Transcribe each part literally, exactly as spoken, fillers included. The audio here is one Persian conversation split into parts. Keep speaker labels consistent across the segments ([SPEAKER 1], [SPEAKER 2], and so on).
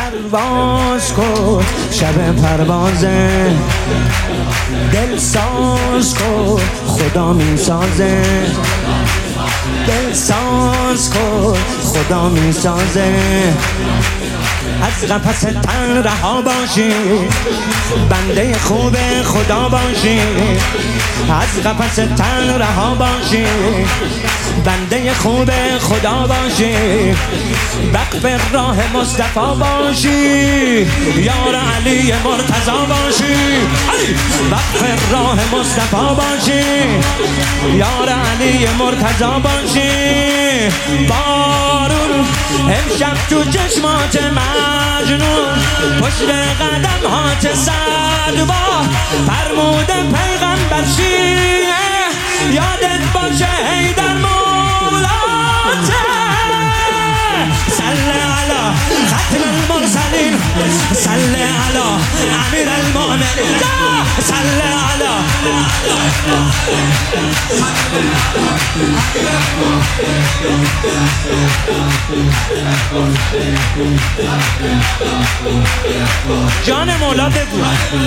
[SPEAKER 1] پرواز کن شب پروازه، دل ساز کن خدا می سازه، دل ساز کن خدا می سازه. از قفس تن رها باشی، بنده خوب خدا باشی. از قفس تن رها باشی، بنده خوب خدا باشی. وقف راه مصطفی باشی، یار علی مرتضی باشی. وقف راه مصطفی باشی، یار علی مرتضی باشی. بارون امشب تو چشمات مجنون، پشت قدم هات صد بار فرمود پیغمبر شیعه. یادت باشه حیدر مولات، صل علی ختم المرسلین، صل علی امیر المؤمنین، صل علی جان مولا بگو.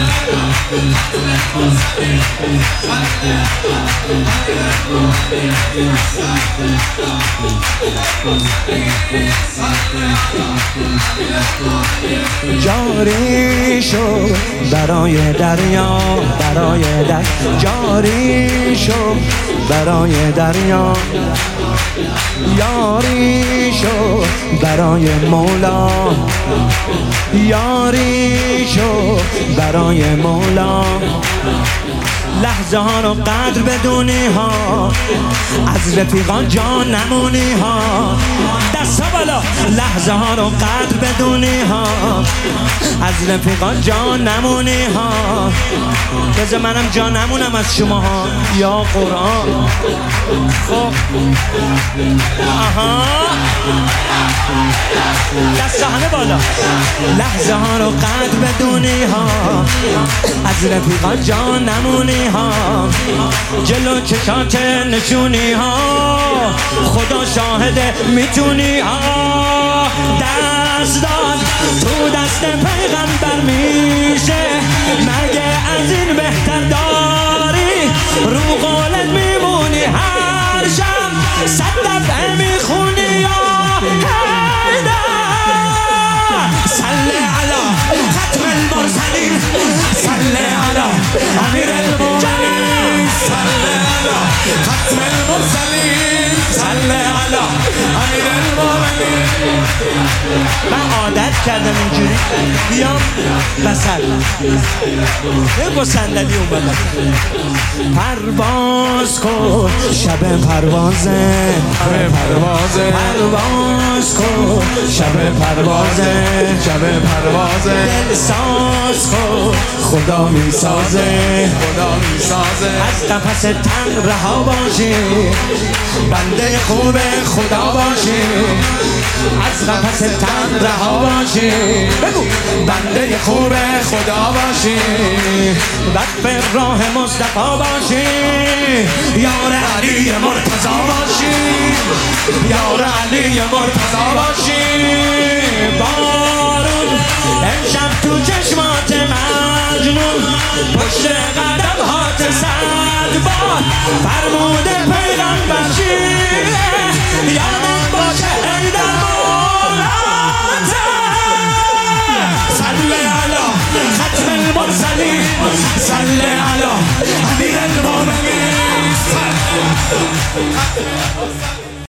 [SPEAKER 1] جاری شو برای دریا، برای در جاری شو برای دریا. یاری شو برای مولا، یاری شو برای مولا. لحظه ها رو قدر بدونی ها، از رفیقان جان نمونی ها. دستا بالا. لحظه ها رو قدر بدونی ها، از رفیقان جان نمونی ها. بذار منم جان نمونم از شما ها، یا قرآن. خب آها، دستا همه بالا. لحظه ها رو قدر بدونی ها، از رفیقان جان نمونی ها. جلو چشات نشونی ها، خدا شاهده میتونی ها. دست داد تو دست پیغمبر میشه، مگه از این بهتر داری؟ رو قولت میمونی هر شب، صد دفعه میخونی یا حیدر. صل علی ختم المرسلین، صل علی امیر المؤمنین، صل علی ختم المرسلین، صل علی امیر المؤمنین. من عادت کردم اینجوری بیام بسر بگو صندلی اومدم. پرواز کن شب پروازه،
[SPEAKER 2] پروازه
[SPEAKER 1] پرواز کن شب پروازه،
[SPEAKER 2] شب پروازه.
[SPEAKER 1] دل ساز کن خدا می سازه،
[SPEAKER 2] خدا می سازه.
[SPEAKER 1] از قفس تن رها باشی، بنده خوب خدا باشی. از قفس تن رها باشی، بگو بنده خوب خدا باشی. وقف راه مصطفی باشی، یار علی مرتضی باشی، یار علی مرتضی باشی. بارون امشب تو چشمات مجنون، پشت قدم هات صد بار فرمود پیغمبر شیعه. یادت باشه حیدر مولات، صل علی ختم المرسلین، صل علی امیر المؤمنین.